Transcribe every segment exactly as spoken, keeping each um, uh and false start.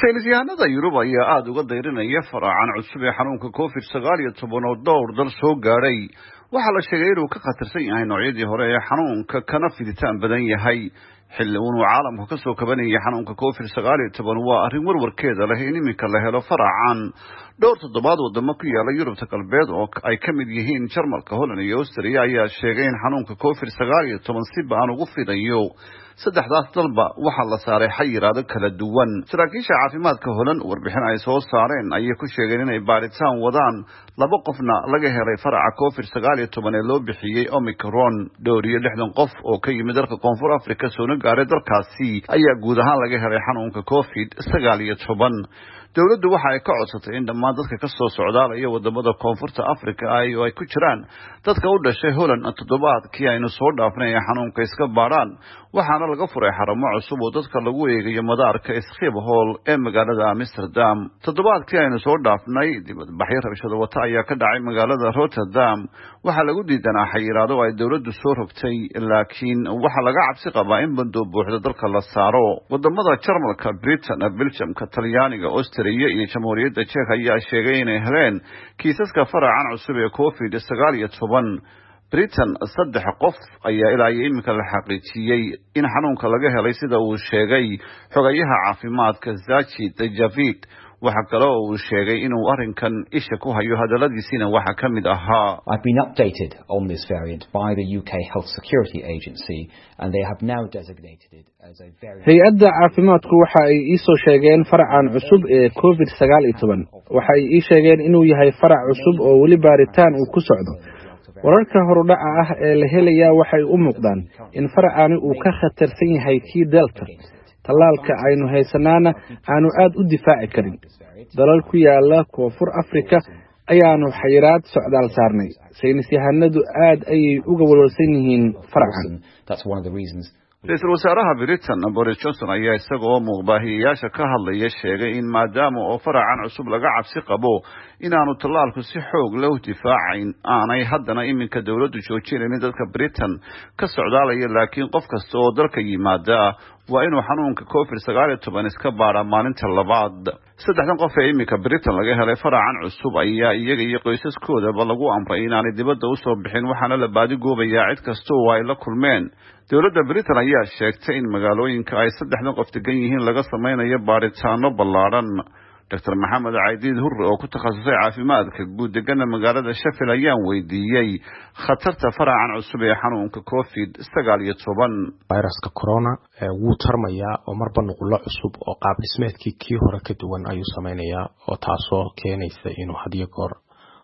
saynis yahanada Yurub ayaa aad uga dayrinaya faracan cusub ee xanuunka covid sagaal iyo toban oo dhowr dal soo gaaray. Waxaa la sheegay inuu ka khatarsan yahay noocyadii hore ee xanuunka kana fiditaan badan yahay. xilli uu caalamku ka soo kabanayay xanuunka covid sagaal iyo toban waa arrin warwarkeeda leh in iminka la helo faracan dhowr toddobaad wadamo ku yaala Yurubta galbeed oo ay ka mid yihiin Jarmalka, Holland iyo Austria ayaa sheegay in xanuunka covid sagaal iyo toban si baan ugu fidayo. saddexdaas dalba waxaa la saaray xayiraado kala duwan. saraakiisha caafimaadka Holland warbixin ay soo saareen ayay ku sheegeen inay baaritaan wadaan laba qofna laga helay faraca covid sagaal iyo toban ee loo bixiyay Omicron. dhowr iyo lixdan qof oo ka yimid dalka Koonfur Afrika soo gaaray dalkaasi ayaa guud ahaan laga helay xanuunka covid sagaal iyo toban. dawladdu waxa ay ka codsatay in dhammaan dadka ka soo socdaalaya wadamada Koonfurta Afrika ay ay ku jiraan dadka u dhashay Holland toddobaadkii aynu soo dhaafnay xanuunka iska baaraan. waxaana laga furay xarumo cusub oo dadka lagu eegayo madaarka Schiphol ee magaalada Amsterdam. toddobaadkii aynu soo dhaafnay dibadbaxyo rabshado wata ayaa ka dhacay magaalada Rotterdam. waxaa lagu diidanaa xayiraado ay dawladdu soo rogtay, laakiin waxaa laga cabsi qabaa in bandoo buuxda dalka la saaro. wadamada Jarmalka, Britain, Belgiumka, Talyaaniga, Austria iyo Jamhuuriyadda Czech ayaa sheegay inay heleen kiisaska faracan cusub ee covid sagaal iyo toban. Britain saddex qof ayaa ilaa iminka la xaqiijiyay in xanuunka laga helay sida uu sheegay xogayaha caafimaadka Zachit Javid. waxa kale oo uu sheegay inuu arrinkan isha ku hayo hadaladiisina waxa ka mid ahaa I've been updated on this variant by the U K Health Security Agency and they have now designated it as a variant. Hay'adda caafimaadku waxa ay ii soo sheegeen faracan cusub ee covid sagaal iyo toban. waxa ay ii sheegeen inuu yahay farac cusub oo wali baaritaan uu ku socdo. wararka horudhaca ah ee la helaya waxay u muuqdaan in faracani uu ka khatarsan yahay kii Delta. talaalka aynu haysanaana aanu aad u difaaci karin. dalal ku yaala Koonfur Afrika ayaanu xayiraad socdaal saarnay. saynis yahanadu aad ayay uga walwalsan yihiin faracan. That's one of the reasons. Ra'iisul wasaaraha Britain Boris Johnson ayaa isagoo muuqbaahiyayaasha ka hadlaya sheegay in maadaama oo faracan cusub laga cabsi qabo inaanu talaalku si xoog leh u difaacayn aanay haddana iminka dawladdu joojinaynin dadka Britain ka socdaalaya, laakiin qof kasta oo dalka yimaada waa inuu xanuunka covid sagaal iyo toban iska baaraa maalinta labaad. saddexdan qof ee iminka Britain laga helay faracan cusub ayaa iyaga iyo qoysaskoodaba lagu amray inaanay dibadda u soo bixin, waxaana la baadi goobayaa cid kasta oo ay la kulmeen. dawladda Britain ayaa sheegtay in magaalooyinka ay saddexdan qof degan yihiin laga samaynayo baaritaano ballaaran. Doctor Maxamed Caydiid Hurre oo ku takhasusay caafimaadka guud degana magaalada Sheffield ayaan weydiiyey khatarta faracan cusub ee xanuunka covid sagaal iyo toban. viruska corona wuu tarmayaa oo marba nuqullo cusub oo qaab dhismeedkii kii hore ka duwan ayuu samaynayaa, oo taasoo keenaysa inuu had iyo goor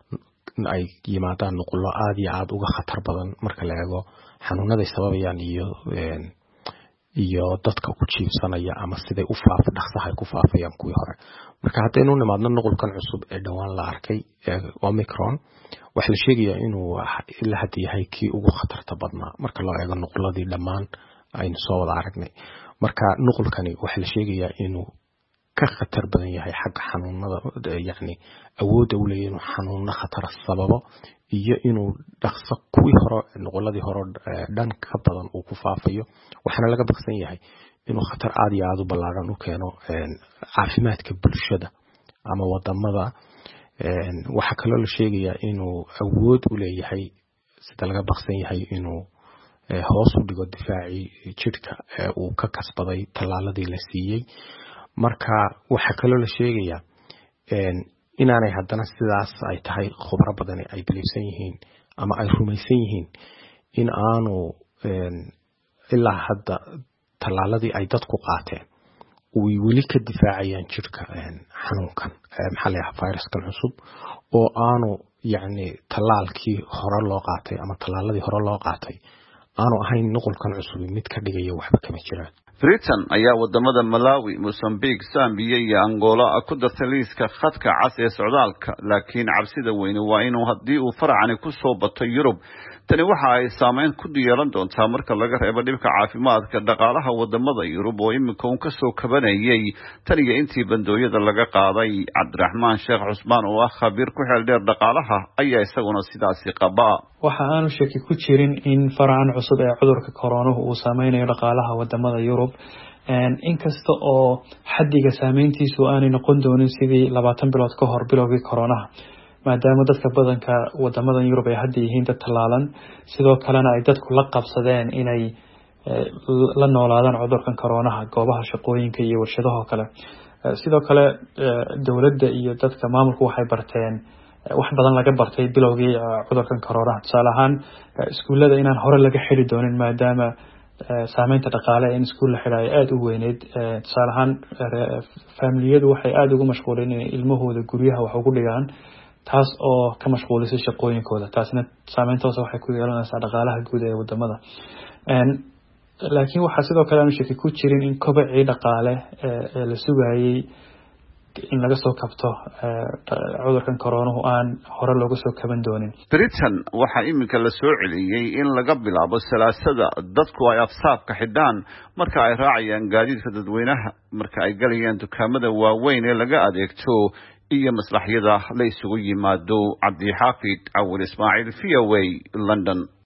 ay yimaadaan nuqullo aad iyo aad uga khatar badan marka la eego xanuunaday sababayaan iyo iyo dadka ku jiibsanaya ama siday u faaf dhaqsahay ku faafayaan kuwii hore. marka haddaynu nimaadno nuqulkan cusub ee dhawaan la arkay ee Omicron, waxa la sheegayaa inuu ilaa hadda yahay kii ugu khatarta badnaa marka loo eego nuquladii dhammaan aynu soo wada aragnay. marka nuqulkani waxa la sheegayaa inuu ka khatar badan yahay xagga xanuunada, yacni awoodda u leeyahay inuu xanuuno khatar sababo iyo inuu dhaqso kuwii hore nuquladii hore dhan ka badan uu ku faafayo. waxaana laga baqsan yahay inuu khatar aad iyo aad u ballaaran u keeno caafimaadka bulshada ama wadamada. waxa kaloo la sheegayaa inuu awood u leeyahay sida laga baqsan yahay inuu hoos u dhigo difaacii jidhka ee uu ka kasbaday talaaladii la siiyey. marka waxa kaloo la sheegayaa inaanay haddana sidaas ay tahay khubaro badan ay biliibsan yihiin ama ay rumaysan yihiin in aanu ilaa hadda talaaladii ay dadku qaateen way weli ka difaacayaan jidhka xanuunkan maxaa la yidhaahdaa viruskan cusub, oo aanu yacni talaalkii hore loo qaatay ama talaaladii hore loo qaatay aanu ahayn nuqulkan cusub mid ka dhigaya waxba kama jiraan. Britain ayaa wadamada Malawi, Mozambique, Zambia iyo Angola ku dartay liiska khadka cas ee socdaalka, laakiin cabsida weyn waa inuu haddii uu faracani ku soo bato Yurub tani waxa ay saameyn ku yeelan doontaa marka laga reebo dhibka caafimaadka dhaqaalaha wadamada Yurub oo iminka uu ka soo kabanayay taniga intii bandooyada laga qaaday. Cabdiraxmaan Sheekh Cusmaan oo ah khabiir ku xeel dheer dhaqaalaha ayaa isaguna sidaasi qaba. waxa aanu shaki ku jirin in faracan cusub ee cudurka corona uu saameynayo dhaqaalaha wadamada Yurub inkasta oo xaddiga saameyntiisu aanay noqon doonin sidii labaatan bilood ka hor bilowgii koronaha maadaama dadka badanka wadamadan Yurub ay hadda yihiin dad tallaalan sidoo kalena ay dadku la qabsadeen inay la noolaadaan cudurkan koronaha goobaha shaqooyinka iyo warshadaha kale sidoo kale dawladda iyo dadka maamulku waxay barteen wax badan laga bartay bilowgii cudurkan koronaha tusaale ahaan iskuulada inaan hore laga xiri doonin maadaama saameynta dhaqaale in iskuul la xidhay aad u weyneed tusaale ahaan familiyadu waxay aad ugu mashquuleen in ilmahooda guryaha wax ugu dhigaan taas oo ka mashquulisay shaqooyinkooda taasna saameyntaas waxay ku yeelanaysaa dhaqaalaha guud ee wadamada laakiin waxa sidoo kale aanu shaki ku jirin in kobacii dhaqaale ee la sugayay in laga soo kabto cudurkan koronahu aan hore looga soo kaban doonin. Britain waxa iminka la soo celiyay in laga bilaabo salaasada dadku ay afsaabka xidhaan marka ay raacayaan gaadiidka dadweynaha marka ay galayaan dukaamada waaweyn ee laga adeegto iyo maslaxyada la isugu yimaado. Cabdi Xaafid Awil Ismaaciil V O A London.